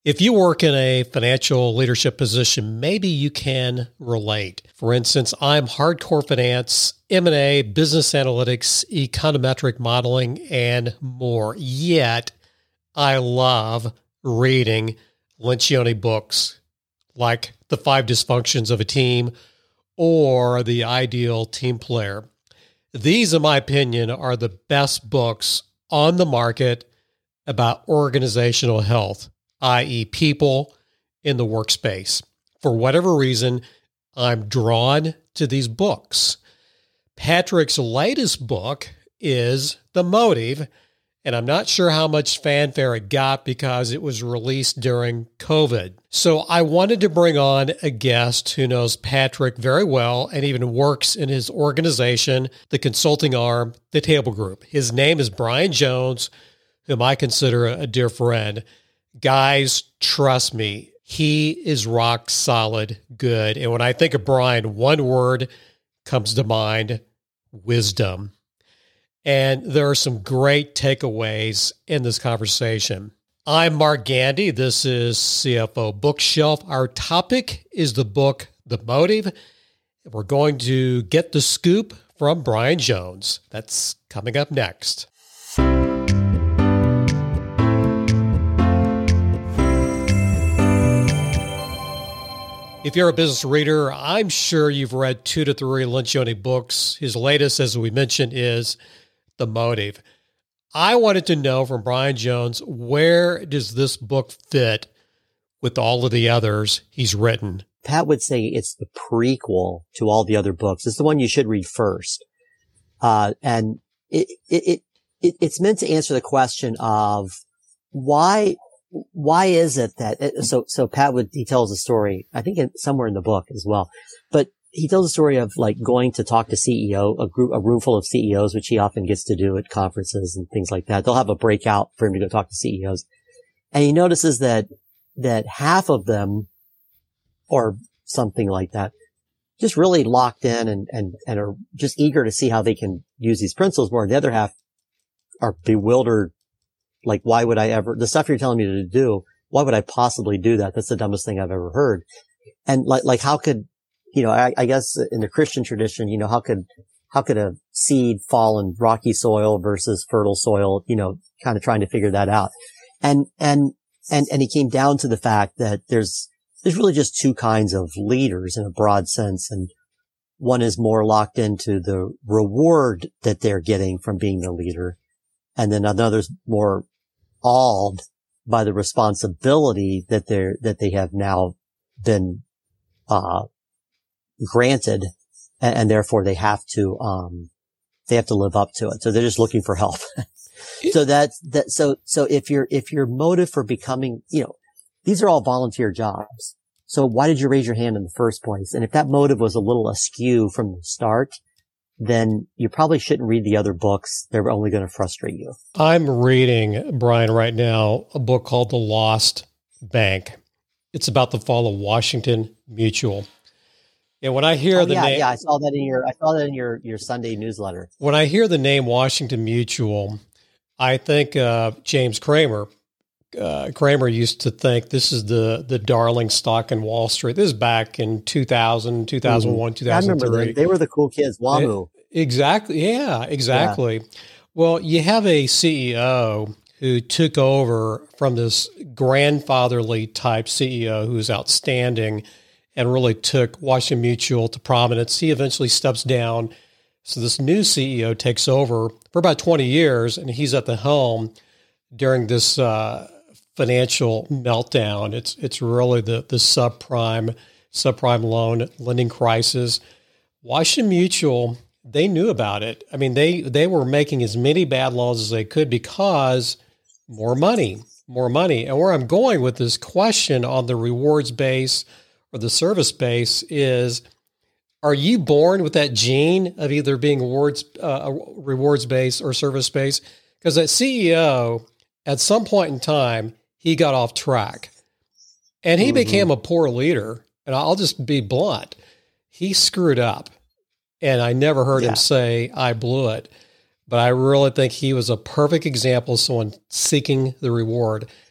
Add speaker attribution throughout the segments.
Speaker 1: If you work in a financial leadership position, maybe you can relate. For instance, I'm hardcore finance, M&A, business analytics, econometric modeling, and more. Yet, I love reading Lencioni books like The 5 Dysfunctions of a Team or The Ideal Team Player. These, in my opinion, are the best books on the market about organizational health, i.e. people in the workspace. For whatever reason, I'm drawn to these books. Patrick's latest book is The Motive, and I'm not sure how much fanfare it got because it was released during COVID. So I wanted to bring on a guest who knows Patrick very well and even works in his organization, the consulting arm, The Table Group. His name is Brian Jones, whom I consider a dear friend. Guys, trust me, he is rock solid good. And when I think of Brian, one word comes to mind: wisdom. And there are some great takeaways in this conversation. I'm Mark Gandy. This is CFO Bookshelf. Our topic is the book, The Motive. We're going to get the scoop from Brian Jones. That's coming up next. If you're a business reader, I'm sure you've read 2 to 3 Lencioni books. His latest, as we mentioned, is The Motive. I wanted to know from Brian Jones, where does this book fit with all of the others he's written?
Speaker 2: Pat would say it's the prequel to all the other books. It's the one you should read first. And it's meant to answer the question of why is it that, so Pat he tells a story, I think somewhere in the book as well, but he tells a story of like going to talk to a room full of CEOs, which he often gets to do at conferences and things like that. They'll have a breakout for him to go talk to CEOs. And he notices that half of them, or something like that, just really locked in and are just eager to see how they can use these principles more. And the other half are bewildered. Like, why would I ever, the stuff you're telling me to do, why would I possibly do that? That's the dumbest thing I've ever heard. And like how could, I guess in the Christian tradition, how could a seed fall in rocky soil versus fertile soil, kind of trying to figure that out. And he came down to the fact that there's really just 2 kinds of leaders in a broad sense. And one is more locked into the reward that they're getting from being the leader. And then another's more awed by the responsibility that they have now been, granted, and therefore they have to live up to it. So they're just looking for help. So so if your motive for becoming, these are all volunteer jobs. So why did you raise your hand in the first place? And if that motive was a little askew from the start, then you probably shouldn't read the other books. They're only going to frustrate you.
Speaker 1: I'm reading, Brian, right now, a book called The Lost Bank. It's about the fall of Washington Mutual. And when I hear the name,
Speaker 2: I saw that in your Sunday newsletter.
Speaker 1: When I hear the name Washington Mutual, I think James Cramer. Cramer used to think this is the darling stock in Wall Street. This is back in 2000, 2001, 2003.
Speaker 2: I remember them. They were the cool kids, WAMU.
Speaker 1: Exactly. Yeah, exactly. Yeah. Well, you have a CEO who took over from this grandfatherly type CEO who's outstanding and really took Washington Mutual to prominence. He eventually steps down. So this new CEO takes over for about 20 years, and he's at the helm during this financial meltdown. It's really the subprime loan lending crisis. Washington Mutual, they knew about it. I mean, they were making as many bad loans as they could because more money. And where I'm going with this question on the rewards base or the service base is, are you born with that gene of either being rewards based or service based? Because that CEO, at some point in time, he got off track and he became a poor leader. And I'll just be blunt. He screwed up. And I never heard him say, I blew it. But I really think he was a perfect example of someone seeking the reward.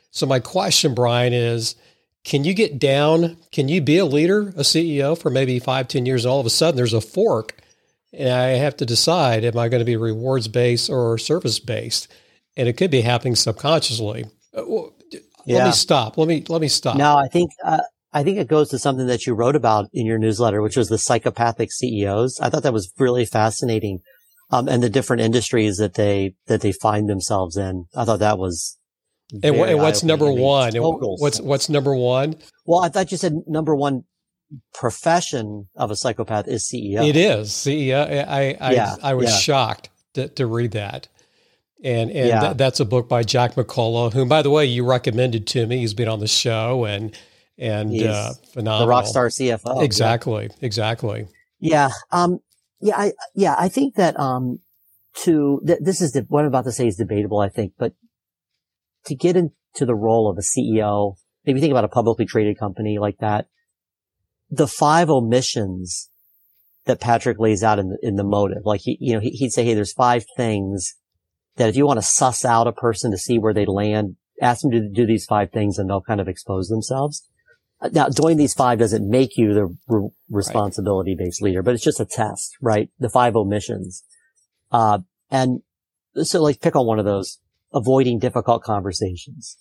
Speaker 1: So my question, Brian, is, can you get down? Can you be a leader, a CEO for maybe 5, 10 years, and all of a sudden there's a fork and I have to decide, am I going to be rewards based or service based? And it could be happening subconsciously. Let me stop. Let me stop.
Speaker 2: No, I think it goes to something that you wrote about in your newsletter, which was the psychopathic CEOs. I thought that was really fascinating. And the different industries that they find themselves in. I thought that was.
Speaker 1: And what's number one? What's number one?
Speaker 2: Well, I thought you said number one profession of a psychopath is CEO.
Speaker 1: It is CEO. I was shocked to read that. And that's a book by Jack McCullough, whom, by the way, you recommended to me. He's been on the show and phenomenal.
Speaker 2: The rockstar CFO.
Speaker 1: Exactly.
Speaker 2: Yeah. I think that, this is what I'm about to say is debatable, I think, but to get into the role of a CEO, maybe think about a publicly traded company like that, the 5 omissions that Patrick lays out in the motive, like he'd say, hey, there's 5 things that if you want to suss out a person to see where they land, ask them to do these 5 things and they'll kind of expose themselves. Now, doing these 5 doesn't make you the responsibility-based leader, but it's just a test, right? The 5 omissions. And so like pick on one of those, avoiding difficult conversations.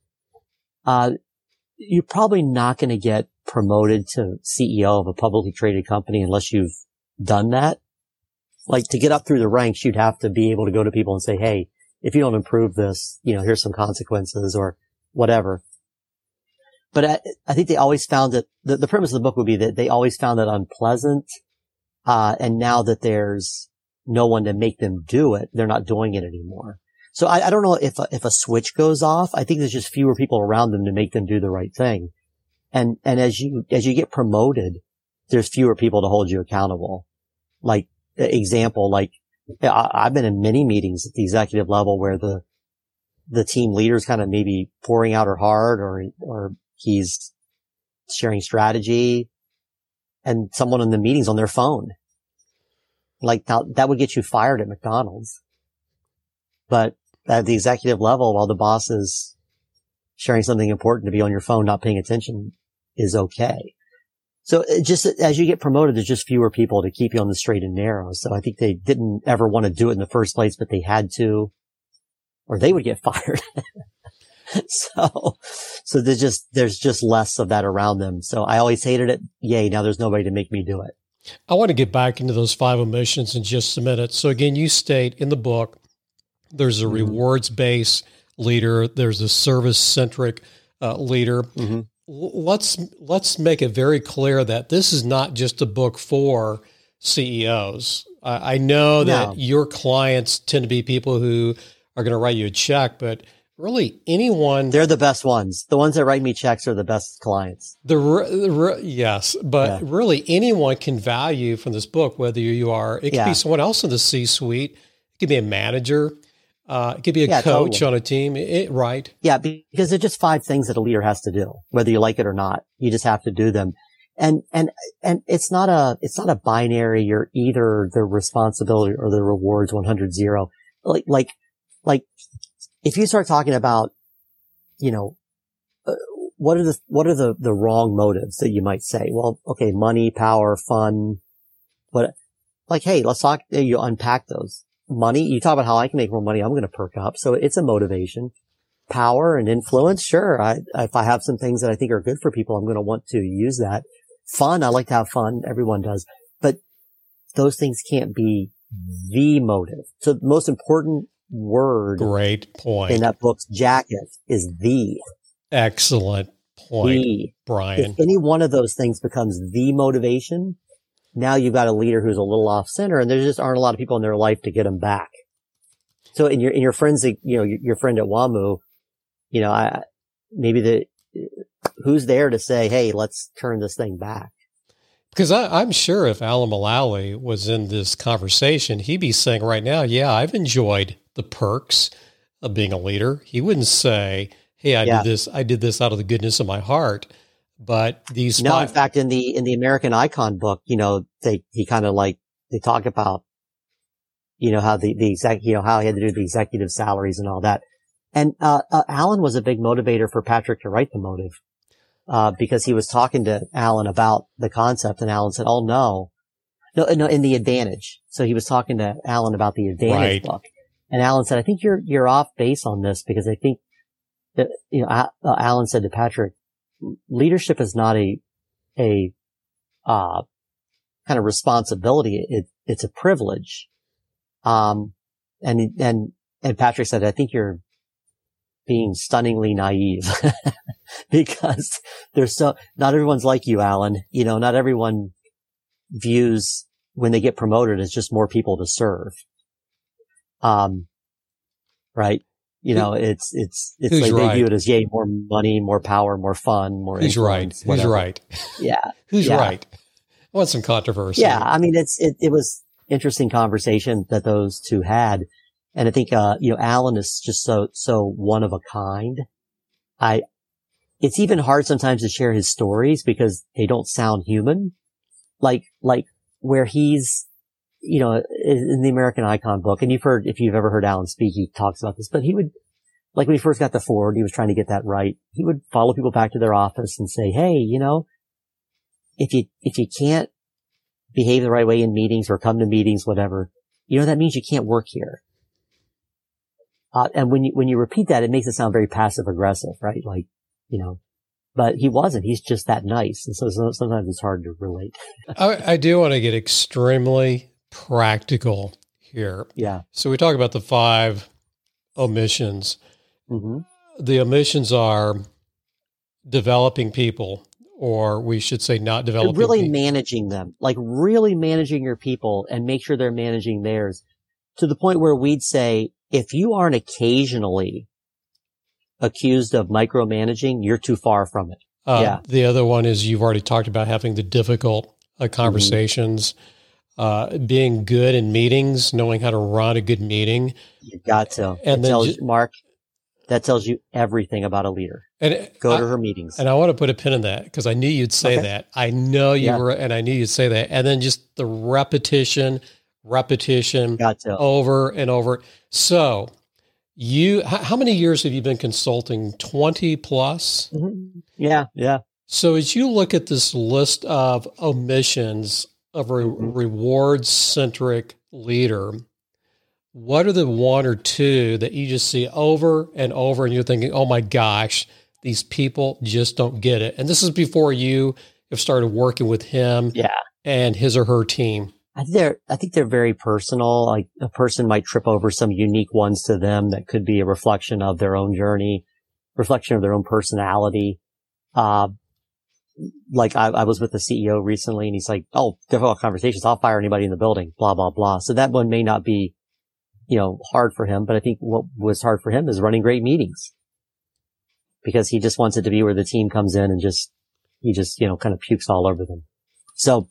Speaker 2: You're probably not going to get promoted to CEO of a publicly traded company unless you've done that. Like to get up through the ranks, you'd have to be able to go to people and say, hey, if you don't improve this, here's some consequences or whatever. But I think they always found it, the premise of the book would be that they always found it unpleasant. And now that there's no one to make them do it, they're not doing it anymore. So I don't know if a switch goes off. I think there's just fewer people around them to make them do the right thing. And as you get promoted, there's fewer people to hold you accountable. Like, example, like, I've been in many meetings at the executive level where the team leader's kind of maybe pouring out her heart or he's sharing strategy and someone in the meeting's on their phone. Like now that would get you fired at McDonald's. But at the executive level, while the boss is sharing something important, to be on your phone, not paying attention is okay. So it just as you get promoted, there's just fewer people to keep you on the straight and narrow. So I think they didn't ever want to do it in the first place, but they had to, or they would get fired. So there's just less of that around them. So I always hated it. Yay. Now there's nobody to make me do it.
Speaker 1: I want to get back into those 5 omissions in just a minute. So again, you state in the book, there's a rewards-based leader. There's a service-centric leader. Mm-hmm. Let's make it very clear that this is not just a book for CEOs. I know that your clients tend to be people who are going to write you a check, but really anyone.
Speaker 2: They're the best ones. The ones that write me checks are the best clients.
Speaker 1: Yes, but really anyone can value from this book, whether you are, it could be someone else in the C-suite. It could be a manager. It could be a coach on a team, right? Yeah,
Speaker 2: because they're just 5 things that a leader has to do, whether you like it or not. You just have to do them. And it's not a binary. You're either the responsibility or the rewards 100-0. Like, if you start talking about, what are the wrong motives that you might say? Well, okay, money, power, fun, hey, let's talk, you unpack those. Money, you talk about how I can make more money, I'm going to perk up. So it's a motivation. Power and influence, sure. If I have some things that I think are good for people, I'm going to want to use that. Fun, I like to have fun. Everyone does. But those things can't be the motive. So the most important word.
Speaker 1: Great point.
Speaker 2: In that book's jacket is the.
Speaker 1: Excellent point, Brian.
Speaker 2: If any one of those things becomes the motivation, now you've got a leader who's a little off center, and there just aren't a lot of people in their life to get them back. So in your friends, your friend at WAMU, who's there to say, hey, let's turn this thing back?
Speaker 1: Because I'm sure if Alan Mulally was in this conversation, he'd be saying right now, yeah, I've enjoyed the perks of being a leader. He wouldn't say, hey, I did this out of the goodness of my heart. But these
Speaker 2: in fact, in the American Icon book, they talk about, how how he had to do the executive salaries and all that. And, Alan was a big motivator for Patrick to write The Motive, because he was talking to Alan about the concept, and Alan said, oh, no, in The Advantage. So he was talking to Alan about The Advantage book. And Alan said, I think you're off base on this, because I think that, Alan said to Patrick, leadership is not a kind of responsibility. It's a privilege. And Patrick said, I think being stunningly naive because not everyone's like you, Alan. Not everyone views when they get promoted as just more people to serve. Right. It's like they view it as, yay, more money, more power, more fun, more influence.
Speaker 1: Who's right?
Speaker 2: Yeah.
Speaker 1: Who's right? I want some controversy.
Speaker 2: Yeah. I mean, it was interesting conversation that those two had. And I think, Alan is just so one of a kind. It's even hard sometimes to share his stories because they don't sound human. Like where he's, in the American Icon book, and if you've ever heard Alan speak, he talks about this, but he would, like when he first got to Ford, he was trying to get that right. He would follow people back to their office and say, hey, if you can't behave the right way in meetings or come to meetings, whatever, that means you can't work here. And when you repeat that, it makes it sound very passive aggressive, right? Like, but he wasn't. He's just that nice. And so sometimes it's hard to relate.
Speaker 1: I do want to get extremely practical here.
Speaker 2: Yeah.
Speaker 1: So we talk about the 5 omissions.
Speaker 2: Mm-hmm.
Speaker 1: The omissions are developing people, or we should say not developing
Speaker 2: people. Really
Speaker 1: people.
Speaker 2: Managing them, like really managing your people and make sure they're managing theirs to the point where we'd say, if you aren't occasionally accused of micromanaging, you're too far from it. Yeah.
Speaker 1: The other one is you've already talked about having the difficult conversations, being good in meetings, knowing how to run a good meeting.
Speaker 2: You got to. And Mark, that tells you everything about a leader. And go to her meetings.
Speaker 1: And I want to put a pin in that because I knew you'd say that. I know you were, and I knew you'd say that. And then just the repetition, over and over. So how many years have you been consulting? 20 plus?
Speaker 2: Mm-hmm. Yeah.
Speaker 1: So as you look at this list of omissions of a reward-centric leader, what are the 1 or 2 that you just see over and over and you're thinking, oh my gosh, these people just don't get it? And this is before you have started working with him and his or her team.
Speaker 2: I think they're very personal. Like a person might trip over some unique ones to them that could be a reflection of their own journey, reflection of their own personality. Like I was with the CEO recently and he's like, oh, difficult conversations. I'll fire anybody in the building, blah, blah, blah. So that one may not be, hard for him, but I think what was hard for him is running great meetings because he just wants it to be where the team comes in and he just, kind of pukes all over them. So,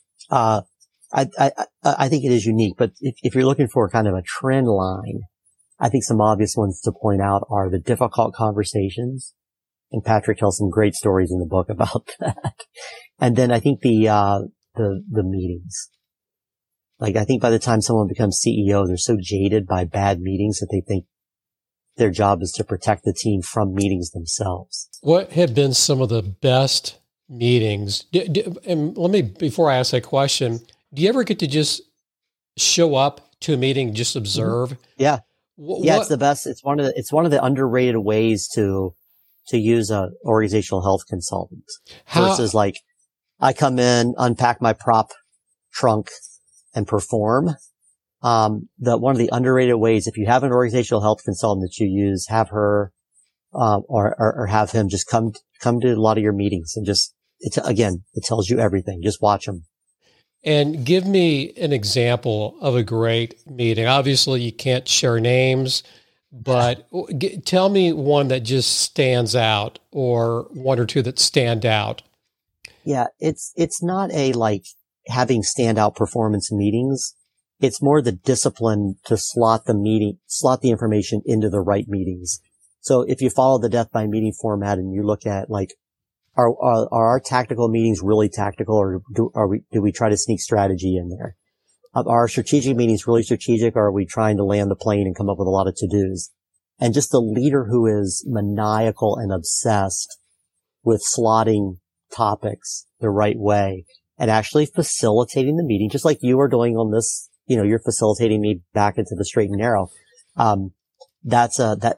Speaker 2: I think it is unique, but if you're looking for kind of a trend line, I think some obvious ones to point out are the difficult conversations. And Patrick tells some great stories in the book about that. And then I think the meetings. Like I think by the time someone becomes CEO, they're so jaded by bad meetings that they think their job is to protect the team from meetings themselves.
Speaker 1: What have been some of the best meetings? And before I ask that question, do you ever get to just show up to a meeting, just observe?
Speaker 2: Yeah. It's the best. It's one of the underrated ways to use a organizational health consultant versus like I come in, unpack my prop trunk and perform. One of the underrated ways, if you have an organizational health consultant that you use, have her, or have him just come to a lot of your meetings and it tells you everything. Just watch them.
Speaker 1: And give me an example of a great meeting. Obviously, you can't share names, but tell me one that just stands out or 1 or 2 that stand out.
Speaker 2: Yeah, it's not a like having standout performance meetings. It's more the discipline to slot the information into the right meetings. So if you follow the death by meeting format and you look at like, are our tactical meetings really tactical, or do we try to sneak strategy in there? Are our strategic meetings really strategic, or are we trying to land the plane and come up with a lot of to-dos? and just a leader who is maniacal and obsessed with slotting topics the right way and actually facilitating the meeting, just like you are doing on this. You're facilitating me back into the straight and narrow. That's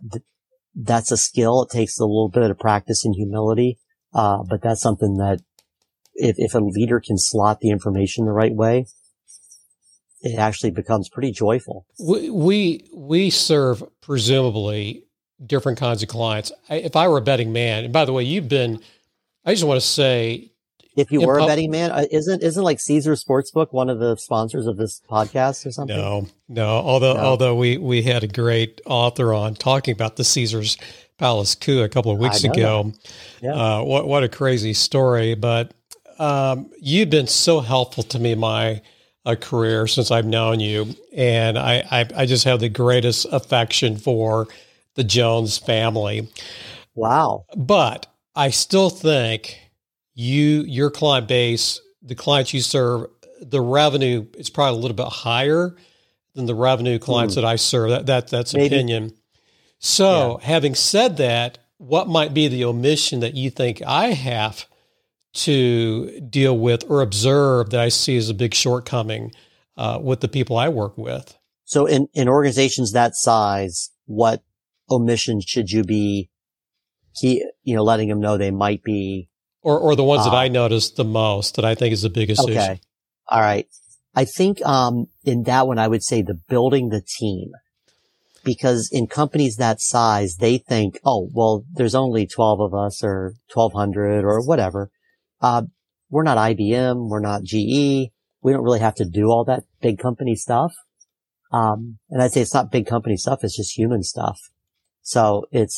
Speaker 2: a skill. It takes a little bit of practice and humility. But that's something that if a leader can slot the information the right way, it actually becomes pretty joyful.
Speaker 1: We serve presumably different kinds of clients. If I were a betting man, and by the way, I just want to say,
Speaker 2: if you were a betting man, isn't like Caesars Sportsbook one of the sponsors of this podcast or something?
Speaker 1: No. Although we had a great author on talking about the Caesars Palace coup a couple of weeks ago. Yeah. What a crazy story! But you've been so helpful to me in my career since I've known you, and I just have the greatest affection for the Jones family.
Speaker 2: Wow!
Speaker 1: But I still think your client base, the clients you serve, the revenue is probably a little bit higher than the revenue clients that I serve. That's
Speaker 2: Maybe.
Speaker 1: Opinion. So having said that, what might be the omission that you think I have to deal with or observe that I see as a big shortcoming with the people I work with?
Speaker 2: So in organizations that size, what omissions should you be, letting them know they might be?
Speaker 1: Or the ones that I notice the most that I think is the biggest issue.
Speaker 2: Okay. All right. I think, in that one, I would say the building the team, because in companies that size, they think, oh, well, there's only 12 of us or 1,200 or whatever. We're not IBM. We're not GE. We don't really have to do all that big company stuff. And I'd say it's not big company stuff. It's just human stuff. So it's,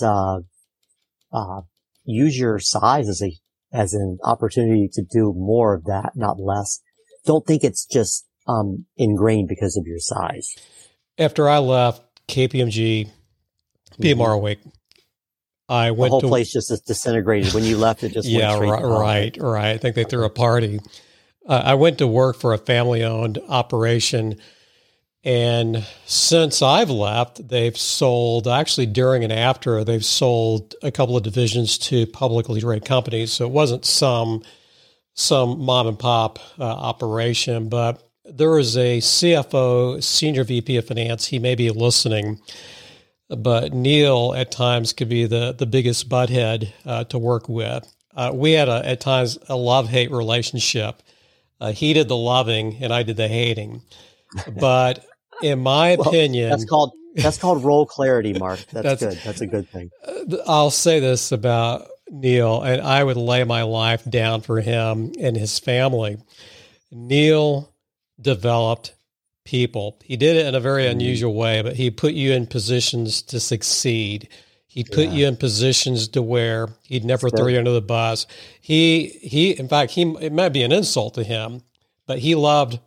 Speaker 2: use your size as an opportunity to do more of that, not less. Don't think it's just, ingrained because of your size.
Speaker 1: After I left KPMG, PMR Week, I went
Speaker 2: the whole place just disintegrated. When you left, it just went straight
Speaker 1: right. I think they threw a party. I went to work for a family-owned operation, and since I've left, they've sold, actually during and after, they've sold a couple of divisions to publicly traded companies. So it wasn't some mom and pop operation, but there was a CFO, Senior VP of Finance. He may be listening, but Neil at times could be the biggest butthead to work with. We had at times a love-hate relationship. He did the loving and I did the hating. But in my opinion,
Speaker 2: that's called role clarity, Mark. That's good. That's a good thing.
Speaker 1: I'll say this about Neil, and I would lay my life down for him and his family. Neil developed people. He did it in a very unusual way, but he put you in positions to succeed. He put you in positions to where he'd never throw you under the bus. In fact, it might be an insult to him, but he loved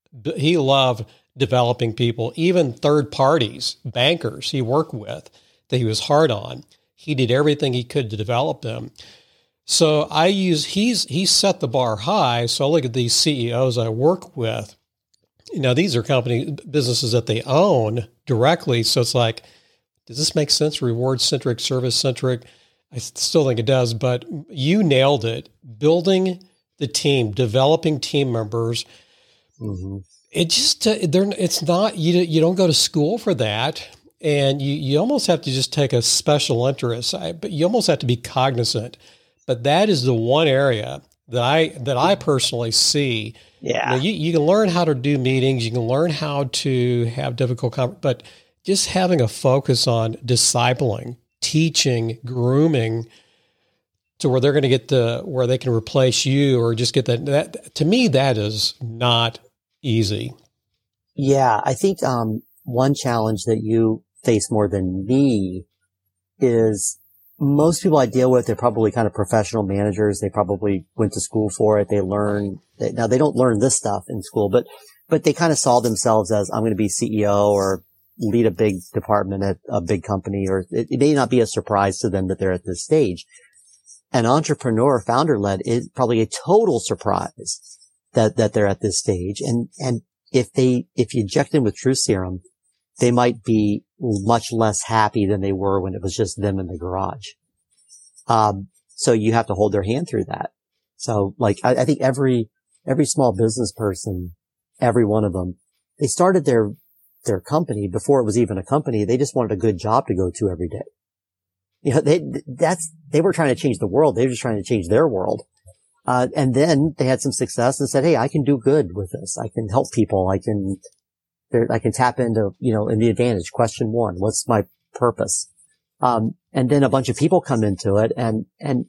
Speaker 1: developing people, even third parties, bankers he worked with that he was hard on. He did everything he could to develop them. So he set the bar high. So I look at these CEOs I work with. These are businesses that they own directly. So it's like, does this make sense? Reward-centric, service-centric? I still think it does, but you nailed it. Building the team, developing team members. Mm-hmm. It's not, you don't go to school for that. And you almost have to just take a special interest, but you almost have to be cognizant. But that is the one area that I personally see.
Speaker 2: Yeah.
Speaker 1: You can learn how to do meetings. You can learn how to have difficult but just having a focus on discipling, teaching, grooming to where they're going to get where they can replace you or just get that to me, that is not easy.
Speaker 2: Yeah. I think, one challenge that you face more than me is most people I deal with, they're probably kind of professional managers. They probably went to school for it. Now they don't learn this stuff in school, but they kind of saw themselves as, I'm going to be CEO or lead a big department at a big company, or it may not be a surprise to them that they're at this stage. An entrepreneur, founder-led, is probably a total surprise that they're at this stage. And if you inject them with Truth Serum they might be much less happy than they were when it was just them in the garage. So you have to hold their hand through that. So like, I think every small business person, every one of them, they started their company before it was even a company. They just wanted a good job to go to every day. You know, they were trying to change the world. They were just trying to change their world. And then they had some success and said, hey, I can do good with this. I can help people. I can tap into, in the advantage. Question one, what's my purpose? And then a bunch of people come into it and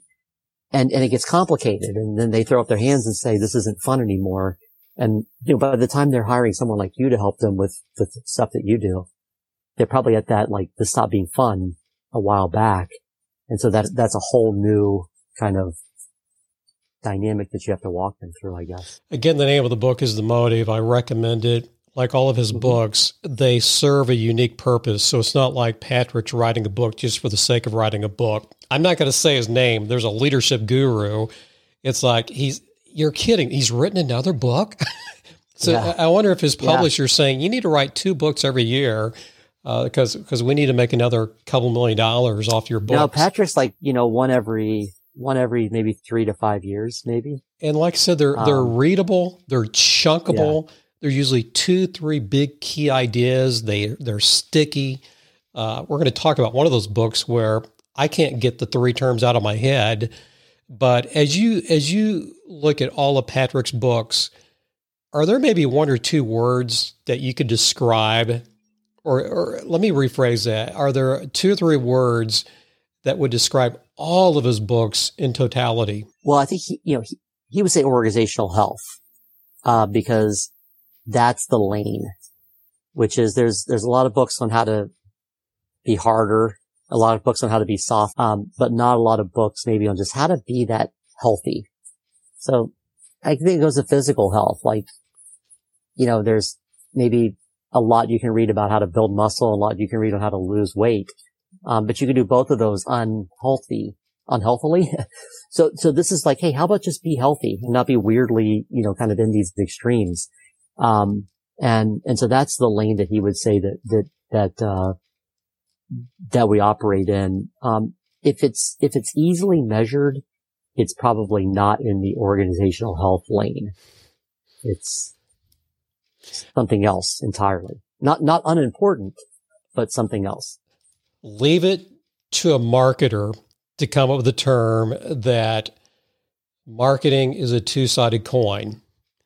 Speaker 2: it gets complicated. And then they throw up their hands and say, this isn't fun anymore. And, by the time they're hiring someone like you to help them with the stuff that you do, they're probably at that, like, this stopped being fun a while back. And so that's a whole new kind of dynamic that you have to walk them through, I guess.
Speaker 1: Again, the name of the book is The Motive. I recommend it. Like all of his books, they serve a unique purpose. So it's not like Patrick's writing a book just for the sake of writing a book. I'm not going to say his name. There's a leadership guru. It's like, you're kidding. He's written another book. So yeah. I wonder if his publisher's saying, you need to write 2 books every year because we need to make another couple $1 million off your books.
Speaker 2: No, Patrick's like, one every maybe 3 to 5 years, maybe.
Speaker 1: And like I said, they're readable, they're chunkable. Yeah. They're usually 2-3 big key ideas. They're sticky. We're going to talk about one of those books where I can't get the 3 terms out of my head. But as you look at all of Patrick's books, are there maybe 1 or 2 words that you could describe, or let me rephrase that. Are there 2 or 3 words that would describe all of his books in totality?
Speaker 2: Well, I think he would say organizational health, because that's the lane, which is there's a lot of books on how to be harder, a lot of books on how to be soft, but not a lot of books maybe on just how to be that healthy. So I think it goes to physical health. Like, there's maybe a lot you can read about how to build muscle, a lot you can read on how to lose weight. But you can do both of those unhealthily. So this is like, hey, how about just be healthy and not be weirdly, kind of in these extremes. And so that's the lane that he would say that we operate in. If it's easily measured, it's probably not in the organizational health lane. It's something else entirely. Not unimportant, but something else.
Speaker 1: Leave it to a marketer to come up with a term that marketing is a 2-sided coin.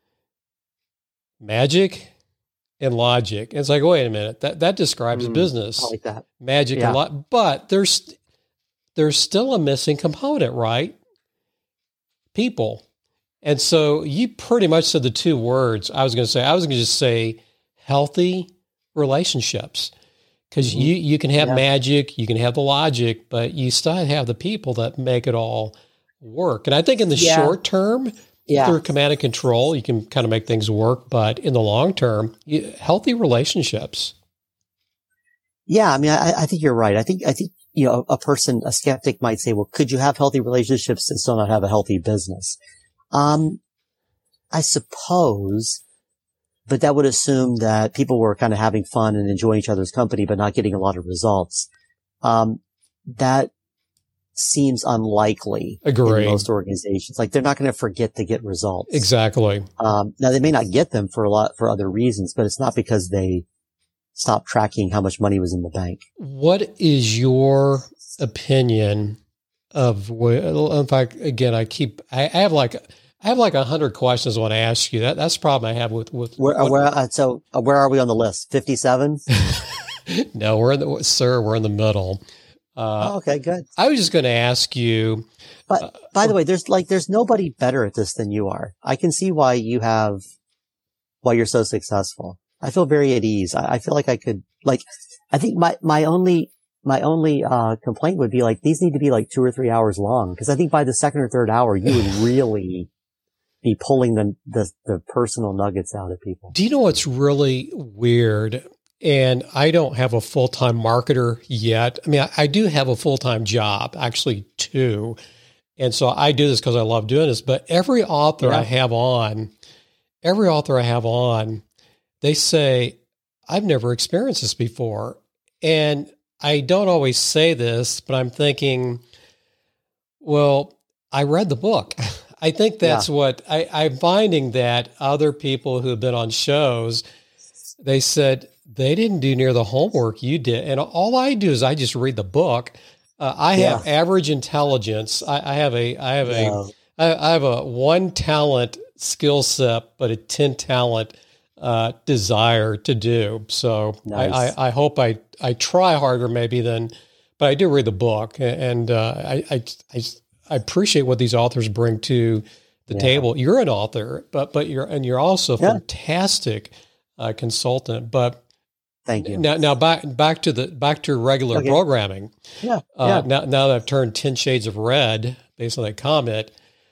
Speaker 1: Magic and logic. And it's like, wait a minute, that describes business.
Speaker 2: I like that.
Speaker 1: Magic and logic. But there's still a missing component, right? People. And so you pretty much said the 2 words I was going to just say healthy relationships. Because you can have magic, you can have the logic, but you still have the people that make it all work. And I think in the short term, through command and control, you can kind of make things work. But in the long term, healthy relationships.
Speaker 2: Yeah, I mean, I think you're right. I think a skeptic might say, well, could you have healthy relationships and still not have a healthy business? I suppose. But that would assume that people were kind of having fun and enjoying each other's company, but not getting a lot of results. That seems unlikely in most organizations. Like, they're not going to forget to get results.
Speaker 1: Exactly.
Speaker 2: Now they may not get them for other reasons, but it's not because they stopped tracking how much money was in the bank.
Speaker 1: What is your opinion of, in fact, again, I have like 100 questions I want to ask you. That's the problem I have with
Speaker 2: where are we on the list? 57?
Speaker 1: No, we're in the middle.
Speaker 2: Okay, good.
Speaker 1: I was just going to ask you.
Speaker 2: But by the way, there's nobody better at this than you are. I can see why you're so successful. I feel very at ease. I feel like I could, I think my only complaint would be these need to be 2 or 3 hours long. Cause I think by the second or third hour, you would really be pulling the personal nuggets out of people.
Speaker 1: Do you know what's really weird? And I don't have a full-time marketer yet. I mean, I do have a full-time job, actually 2. And so I do this because I love doing this. But every author I have on, they say, I've never experienced this before. And I don't always say this, but I'm thinking, well, I read the book. I think that's what I'm finding, that other people who've been on shows, they said they didn't do near the homework you did. And all I do is I just read the book. I have average intelligence. I have a one talent skill set, but a 10 talent desire to do. So nice. I hope I try harder maybe but I do read the book, and I appreciate what these authors bring to the table. You're an author, but you're also a fantastic consultant. But
Speaker 2: thank you.
Speaker 1: Now back to regular programming. Now that I've turned 10 shades of red based on that comment,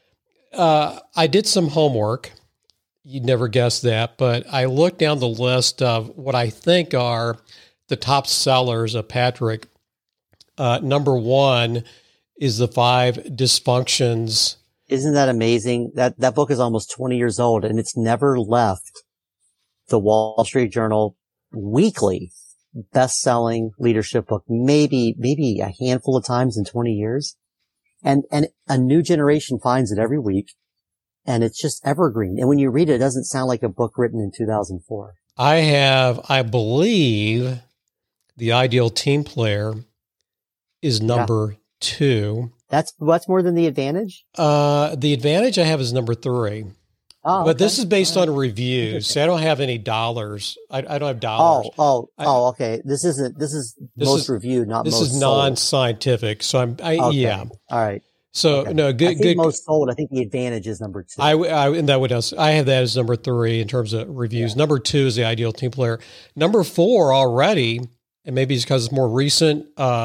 Speaker 1: I did some homework. You'd never guess that, but I looked down the list of what I think are the top sellers of Patrick. Number one is The 5 Dysfunctions.
Speaker 2: Isn't that amazing? That book is almost 20 years old, and it's never left the Wall Street Journal weekly best-selling leadership book, maybe a handful of times in 20 years. And a new generation finds it every week, and it's just evergreen. And when you read it, it doesn't sound like a book written in 2004.
Speaker 1: I believe The Ideal Team Player is number 2.
Speaker 2: That's more than The Advantage?
Speaker 1: The Advantage I have is number 3.
Speaker 2: Oh,
Speaker 1: but this is based on reviews. So I don't have any dollars. I don't have dollars.
Speaker 2: Okay. This is most reviewed, not most sold.
Speaker 1: This is non-scientific. So yeah.
Speaker 2: All right.
Speaker 1: So no, good.
Speaker 2: Most sold. I think The Advantage is number 2.
Speaker 1: I have that as number 3 in terms of reviews. Number 2 is The Ideal Team Player. Number 4 already, and maybe it's because it's more recent,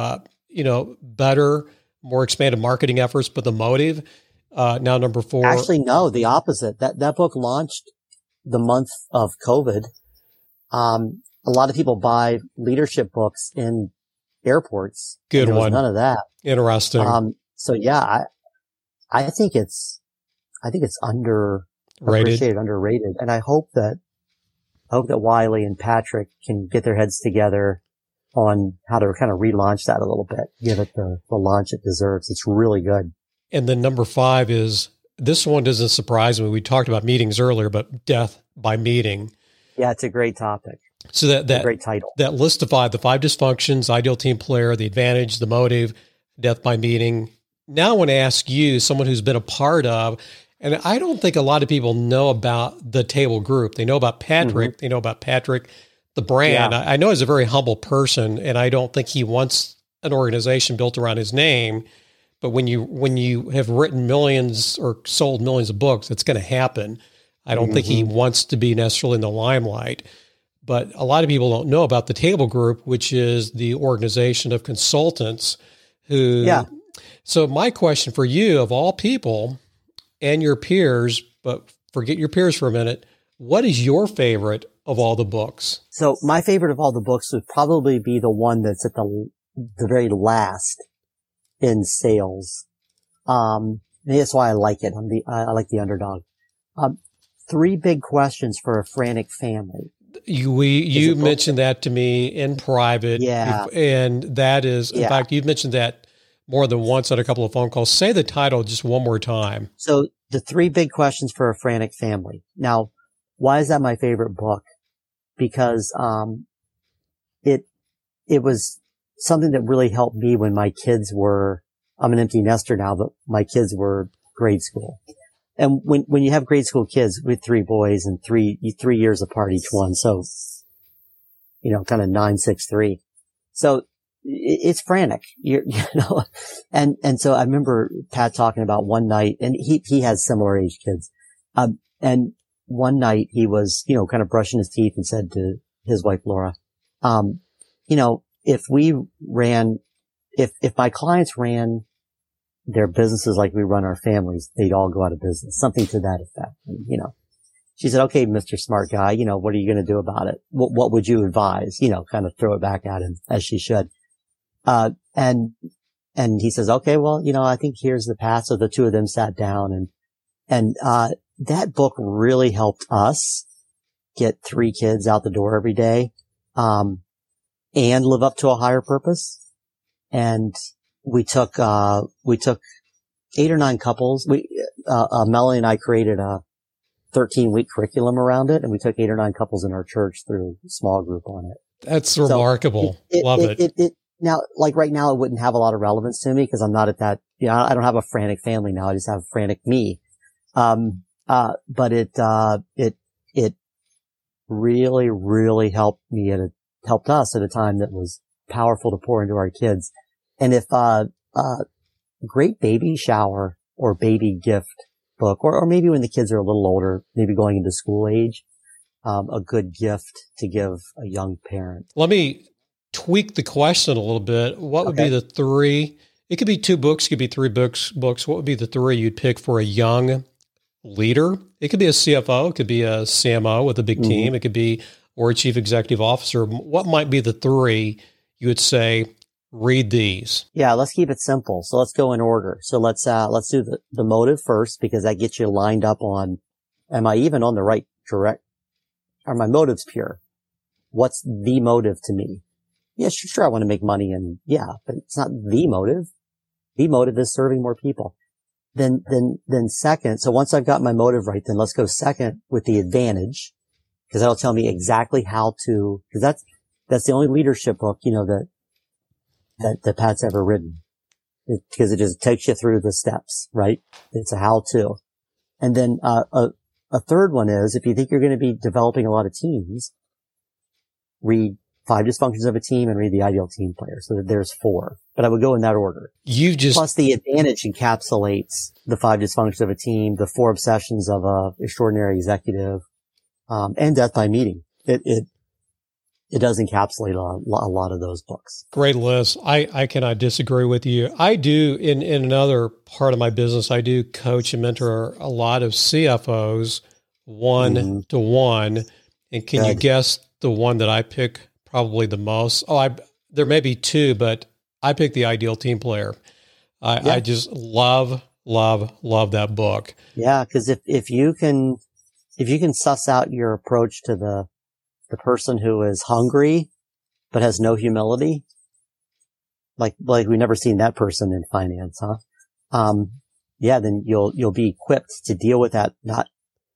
Speaker 1: better, more expanded marketing efforts, but The Motive. Now number 4.
Speaker 2: Actually, no, the opposite. That book launched the month of COVID. A lot of people buy leadership books in airports.
Speaker 1: Good one.
Speaker 2: None of that.
Speaker 1: Interesting.
Speaker 2: So yeah, I think it's underappreciated, underrated. And I hope that Wiley and Patrick can get their heads together on how to kind of relaunch that a little bit, give it the launch it deserves. It's really good.
Speaker 1: And then number 5 is, this one doesn't surprise me. We talked about meetings earlier, but Death by Meeting.
Speaker 2: Yeah, it's a great topic.
Speaker 1: So that
Speaker 2: great title.
Speaker 1: That list of 5, the 5 dysfunctions, Ideal Team Player, The Advantage, The Motive, Death by Meeting. Now I want to ask you, someone who's been a part of, and I don't think a lot of people know about the Table Group. They know about Patrick. Mm-hmm. They know about Patrick, the brand. Yeah. I know he's a very humble person, and I don't think he wants an organization built around his name. But when you have written millions or sold millions of books, it's going to happen. I don't think he wants to be necessarily in the limelight. But a lot of people don't know about the Table Group, which is the organization of consultants who. Yeah. So my question for you, of all people and your peers, but forget your peers for a minute, what is your favorite of all the books?
Speaker 2: So my favorite of all the books would probably be the one that's at the very last in sales. That's why I like it. I like the underdog. 3 Big Questions for a Frantic Family.
Speaker 1: You mentioned that to me in private.
Speaker 2: Yeah.
Speaker 1: And that is, in fact, you've mentioned that more than once on a couple of phone calls. Say the title just one more time.
Speaker 2: So the 3 Big Questions for a Frantic Family. Now, why is that my favorite book? Because, it was something that really helped me when my kids were, I'm an empty nester now, but my kids were grade school. And when you have grade school kids with 3 boys and 3 years apart each one, so, kind of 9, 6, 3. So it's frantic, and so I remember Pat talking about one night, and he has similar age kids. And one night he was, kind of brushing his teeth and said to his wife, Laura, if my clients ran their businesses like we run our families, they'd all go out of business. Something to that effect. And, she said, okay, Mr. Smart Guy, what are you going to do about it? What would you advise? Kind of throw it back at him, as she should. And he says, okay, well, I think here's the path. So the 2 of them sat down, and that book really helped us get 3 kids out the door every day. and live up to a higher purpose. And we took 8 or 9 couples. Melanie and I created a 13-week curriculum around it, and we took 8 or 9 couples in our church through a small group on it.
Speaker 1: That's remarkable. Love it.
Speaker 2: Now, like right now, it wouldn't have a lot of relevance to me because I'm not at that, I don't have a frantic family now. I just have frantic me. But it really, really helped me helped us at a time that was powerful to pour into our kids. And if, great baby shower or baby gift book, or maybe when the kids are a little older, maybe going into school age, a good gift to give a young parent.
Speaker 1: Let me tweak the question a little bit. What would be the 3? It could be 2 books, it could be 3 books. What would be the 3 you'd pick for a young leader? It could be a CFO, it could be a CMO with a big team, it could be, or a chief executive officer. What might be the 3 you would say, read these?
Speaker 2: Yeah, let's keep it simple. So let's go in order. So let's do the motive first, because that gets you lined up on, am I even on the right direct? Are my motives pure? What's the motive to me? Yeah, sure, I want to make money, and but it's not the motive. The motive is serving more people. Then second, so once I've got my motive right, then let's go second with the advantage, because that'll tell me exactly how to, because that's the only leadership book, that Pat's ever written. Because it just takes you through the steps, right? It's a how-to. And then, a third one is, if you think you're going to be developing a lot of teams, read 5 Dysfunctions of a Team and read The Ideal Team Player. So that there's 4. But I would go in that order. Plus the advantage encapsulates the 5 Dysfunctions of a Team, the 4 Obsessions of a Extraordinary Executive, and Death by Meeting. It does encapsulate a lot of those books.
Speaker 1: Great list. I cannot disagree with you. I do, in another part of my business, I do coach and mentor a lot of CFOs one-to-one. And can you guess the one that I pick probably the most? There may be 2, but I pick The Ideal Team Player. I just love that book.
Speaker 2: Yeah, because if you can suss out your approach to the person who is hungry but has no humility, like we've never seen that person in finance, huh? Then you'll be equipped to deal with that, not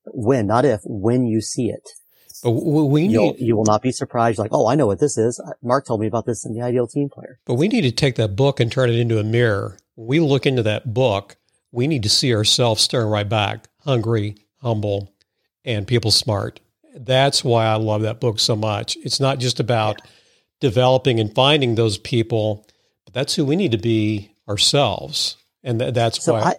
Speaker 2: if, when you see it.
Speaker 1: But
Speaker 2: you will not be surprised, like, oh, I know what this is. Mark told me about this in The Ideal Team Player.
Speaker 1: But we need to take that book and turn it into a mirror. When we look into that book, we need to see ourselves staring right back, hungry, humble, and people smart. That's why I love that book so much. It's not just about developing and finding those people, but that's who we need to be ourselves. And that's why.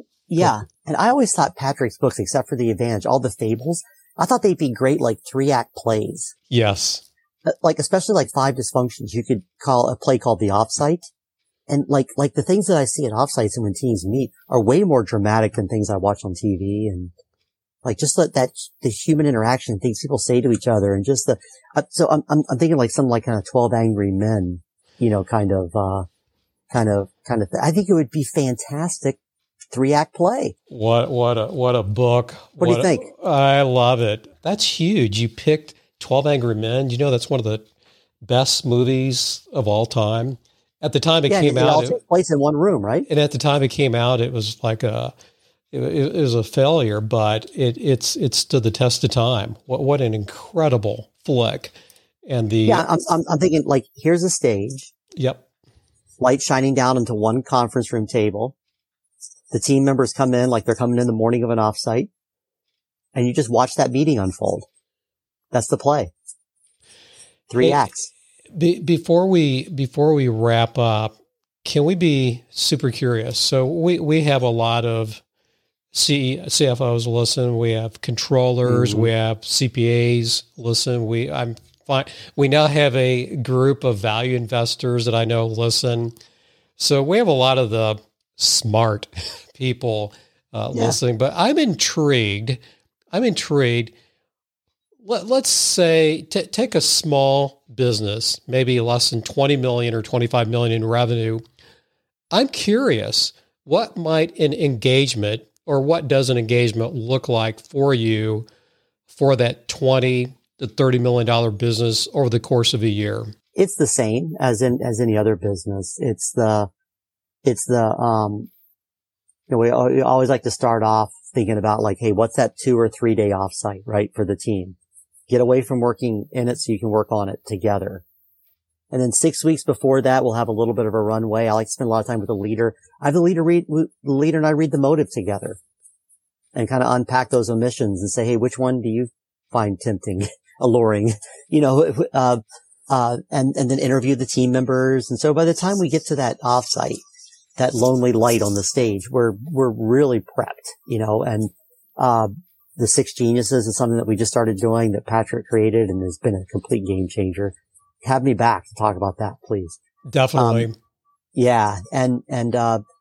Speaker 2: And I always thought Patrick's books, except for The Advantage, all the fables, I thought they'd be great, like 3-act plays.
Speaker 1: Yes.
Speaker 2: Like, especially like 5 Dysfunctions, you could call a play called The Offsite. And like the things that I see at offsites and when teams meet are way more dramatic than things I watch on TV. And like, just the human interaction, things people say to each other, and just so I'm thinking like some like kind of 12 Angry Men, kind of thing. I think it would be fantastic 3-act play.
Speaker 1: What a book.
Speaker 2: What do you think?
Speaker 1: I love it. That's huge. You picked 12 Angry Men. That's one of the best movies of all time. At the time it came out, it all
Speaker 2: takes place in one room, right?
Speaker 1: And at the time it came out, it was like it was a failure, but it stood the test of time. What an incredible flick! And
Speaker 2: I'm thinking like, here's a stage.
Speaker 1: Yep.
Speaker 2: Light shining down into one conference room table. The team members come in like they're coming in the morning of an offsite, and you just watch that meeting unfold. That's the play. 3 acts.
Speaker 1: Before we wrap up, can we be super curious? So we have a lot of CFOs listen. We have controllers. We have CPAs listen. We now have a group of value investors that I know listen. So we have a lot of the smart people listening. But I'm intrigued. Let's say take a small business, maybe less than 20 million or 25 million in revenue. I'm curious, what might an engagement, or what does an engagement look like for you for that 20 the $30 million business over the course of a year?
Speaker 2: It's the same as any other business. We always like to start off thinking about like, hey, what's that 2 or 3 day offsite, right? For the team. Get away from working in it so you can work on it together. And then 6 weeks before that, we'll have a little bit of a runway. I like to spend a lot of time with the leader. I have the leader and I read the motive together and kind of unpack those omissions and say, hey, which one do you find tempting, alluring, and then interview the team members. And so by the time we get to that offsite, that lonely light on the stage, we're really prepped, and, the 6 Geniuses is something that we just started doing that Patrick created and has been a complete game changer. Have me back to talk about that, please.
Speaker 1: Definitely.
Speaker 2: Yeah. And then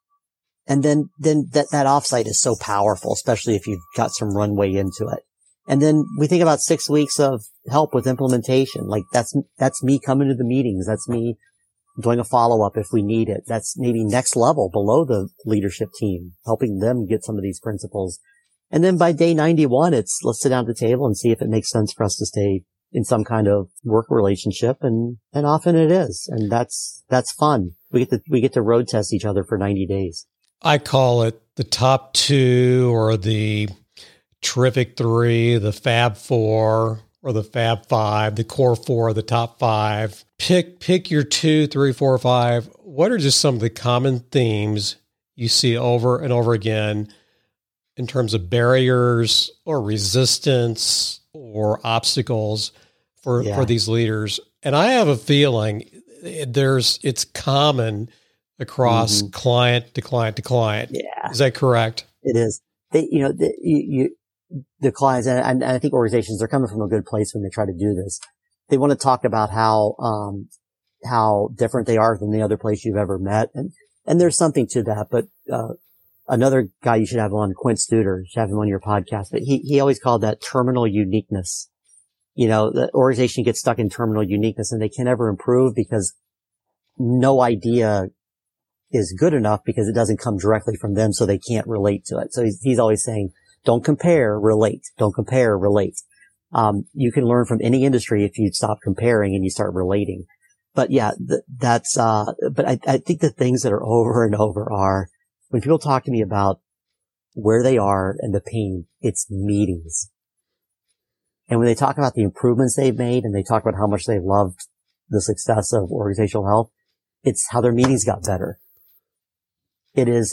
Speaker 2: that offsite is so powerful, especially if you've got some runway into it. And then we think about 6 weeks of help with implementation. Like that's me coming to the meetings. That's me doing a follow-up if we need it. That's maybe next level below the leadership team, helping them get some of these principles. And then by day 91, it's let's sit down at the table and see if it makes sense for us to stay in some kind of work relationship. And often it is. And that's fun. We get to road test each other for 90 days.
Speaker 1: I call it the top 2 or the terrific 3, the Fab 4 or the Fab 5, the core 4, the top 5. Pick your 2, 3, 4, 5. What are just some of the common themes you see over and over again in terms of barriers or resistance or obstacles for these leaders? And I have a feeling it's common across client to client to client.
Speaker 2: Yeah.
Speaker 1: Is that correct?
Speaker 2: It is. The clients, and I think organizations are coming from a good place when they try to do this. They want to talk about how different they are than the other place you've ever met. And there's something to that, but, another guy you should have on, Quint Studer, you should have him on your podcast, but he always called that terminal uniqueness. The organization gets stuck in terminal uniqueness and they can never improve because no idea is good enough because it doesn't come directly from them, so they can't relate to it. So he's always saying, don't compare, relate. Don't compare, relate. You can learn from any industry if you stop comparing and you start relating. But yeah, but I think the things that are over and over are when people talk to me about where they are and the pain, it's meetings. And when they talk about the improvements they've made and they talk about how much they loved the success of organizational health, it's how their meetings got better. It is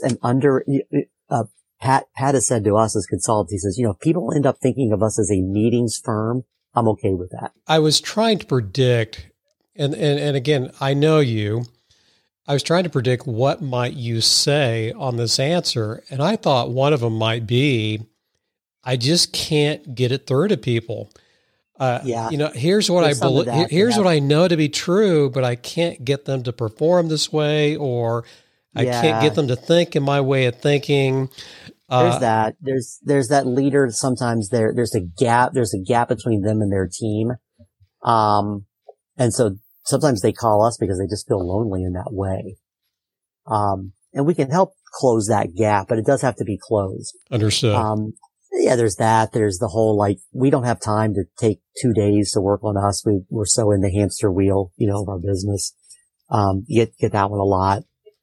Speaker 2: Pat has said to us as consultants, he says, if people end up thinking of us as a meetings firm, I'm okay with that.
Speaker 1: I was trying to predict, and again, I know you, I was trying to predict what might you say on this answer. And I thought one of them might be, I just can't get it through to people. Here's what I believe. Here's what I know to be true, but I can't get them to perform this way, or I can't get them to think in my way of thinking.
Speaker 2: There's that. There's that leader. Sometimes there's a gap. There's a gap between them and their team. And so sometimes they call us because they just feel lonely in that way. And we can help close that gap, but it does have to be closed.
Speaker 1: Understood.
Speaker 2: There's that. There's the whole, we don't have time to take 2 days to work on us. We're so in the hamster wheel, of our business. You get that one a lot.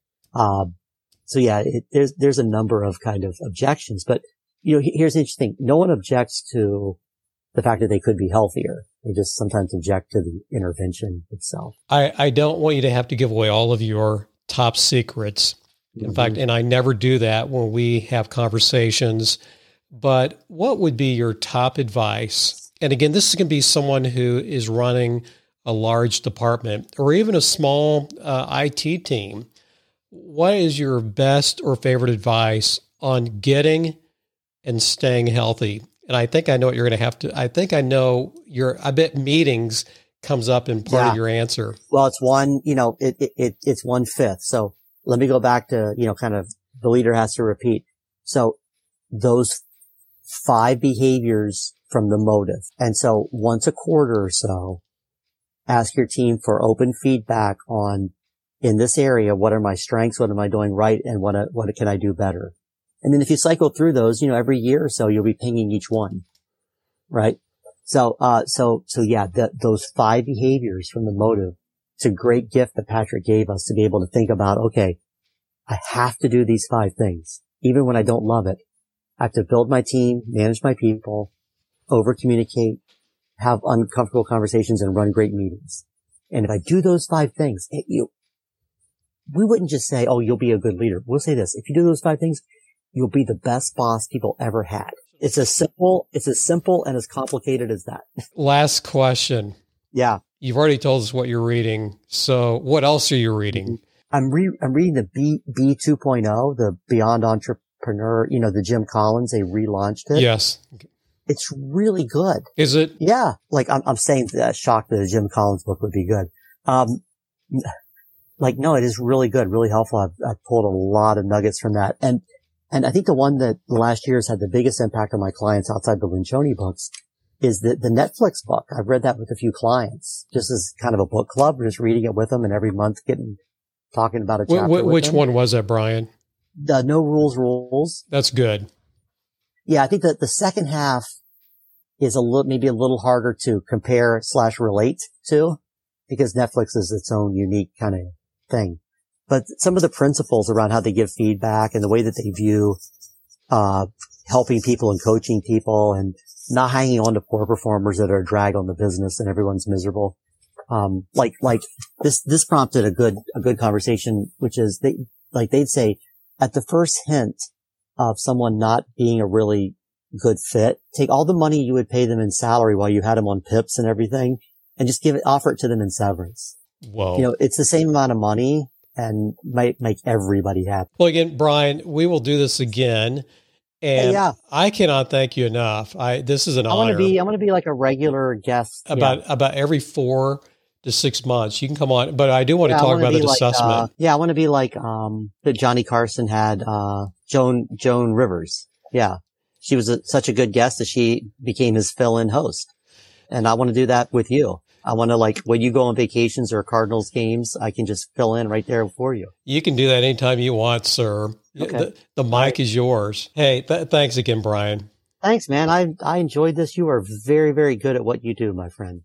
Speaker 2: There's a number of kind of objections, but, here's the interesting thing. No one objects to the fact that they could be healthier. They just sometimes object to the intervention itself.
Speaker 1: I don't want you to have to give away all of your top secrets. In fact, and I never do that when we have conversations, but what would be your top advice? And again, this is going to be someone who is running a large department or even a small IT team. What is your best or favorite advice on getting and staying healthy? And I think I know what you're going to have to, I bet meetings comes up in part of your answer.
Speaker 2: Well, it's it's 1/5. So let me go back to, kind of the leader has to repeat. So those 5 behaviors from the motive. And so once a quarter or so, ask your team for open feedback on, in this area, what are my strengths? What am I doing right? And what can I do better? And then if you cycle through those, every year or so, you'll be pinging each one, right? So yeah, those 5 behaviors from the motive, it's a great gift that Patrick gave us to be able to think about, okay, I have to do these 5 things. Even when I don't love it, I have to build my team, manage my people, over communicate, have uncomfortable conversations, and run great meetings. And if I do those 5 things, we wouldn't just say, oh, you'll be a good leader. We'll say this. If you do those 5 things, you'll be the best boss people ever had. It's as simple and as complicated as that.
Speaker 1: Last question.
Speaker 2: Yeah.
Speaker 1: You've already told us what you're reading. So what else are you reading?
Speaker 2: I'm reading the B 2.0, the Beyond Entrepreneur, the Jim Collins, they relaunched it.
Speaker 1: Yes.
Speaker 2: It's really good.
Speaker 1: Is it?
Speaker 2: Yeah. Like I'm saying that shocked that a Jim Collins book would be good. No, it is really good, really helpful. I've pulled a lot of nuggets from that. And I think the one that the last year has had the biggest impact on my clients outside the Lencioni books is the Netflix book. I've read that with a few clients, just as kind of a book club. We're just reading it with them and every month talking about a chapter with
Speaker 1: Which
Speaker 2: them.
Speaker 1: one was that, Brian?
Speaker 2: The No Rules.
Speaker 1: That's good.
Speaker 2: Yeah, I think that the second half is maybe a little harder to compare/relate to because Netflix is its own unique kind of thing. But some of the principles around how they give feedback and the way that they view, helping people and coaching people and not hanging on to poor performers that are a drag on the business and everyone's miserable. This prompted a good conversation, which is they'd say at the first hint of someone not being a really good fit, take all the money you would pay them in salary while you had them on PIPs and everything and just offer it to them in severance.
Speaker 1: Whoa.
Speaker 2: It's the same amount of money and might make everybody happy.
Speaker 1: Well, again, Brian, we will do this again. And
Speaker 2: yeah.
Speaker 1: I cannot thank you enough. This is an honor.
Speaker 2: I want to be like a regular guest.
Speaker 1: About every 4 to 6 months. You can come on, but I do want to talk about the assessment.
Speaker 2: I want to be like, that Johnny Carson had, Joan Rivers. Yeah. She was such a good guest that she became his fill-in host. And I want to do that with you. I want to when you go on vacations or Cardinals games, I can just fill in right there for you.
Speaker 1: You can do that anytime you want, sir.
Speaker 2: Okay.
Speaker 1: The mic is yours. Hey, thanks again, Brian.
Speaker 2: Thanks, man. I enjoyed this. You are very, very good at what you do, my friend.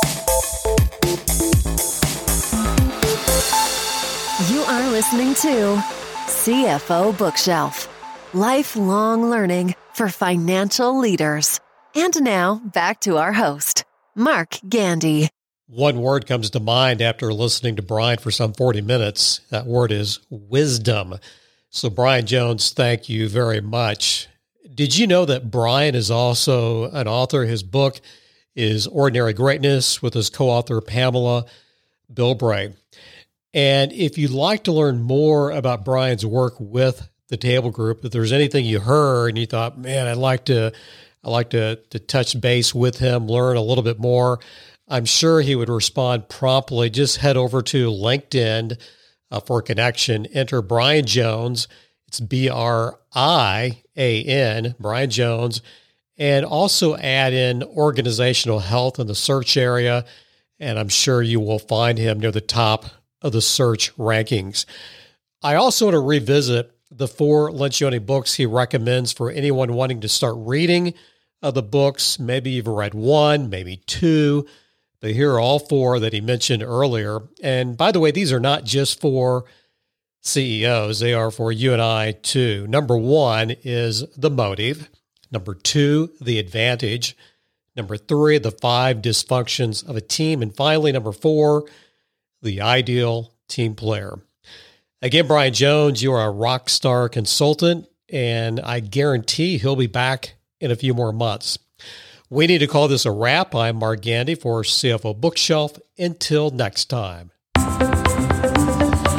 Speaker 3: You are listening to CFO Bookshelf. Lifelong learning for financial leaders. And now back to our host, Mark Gandy.
Speaker 1: One word comes to mind after listening to Brian for some 40 minutes. That word is wisdom. So Brian Jones, thank you very much. Did you know that Brian is also an author? His book is Ordinary Greatness with his co-author Pamela Bilbray. And if you'd like to learn more about Brian's work with the Table Group, if there's anything you heard and you thought, man, I'd like to touch base with him, learn a little bit more, I'm sure he would respond promptly. Just head over to LinkedIn for a connection. Enter Brian Jones. It's Brian, Brian Jones, and also add in organizational health in the search area. And I'm sure you will find him near the top of the search rankings. I also want to revisit the 4 Lencioni books he recommends for anyone wanting to start reading the books. Maybe you've read 1, maybe 2, but here are all 4 that he mentioned earlier. And by the way, these are not just for CEOs. They are for you and I too. Number 1 is The Motive. Number 2, The Advantage. Number 3, The 5 Dysfunctions of a Team. And finally, number 4, The Ideal Team Player. Again, Brian Jones, you are a rock star consultant, and I guarantee he'll be back in a few more months. We need to call this a wrap. I'm Mark Gandy for CFO Bookshelf. Until next time.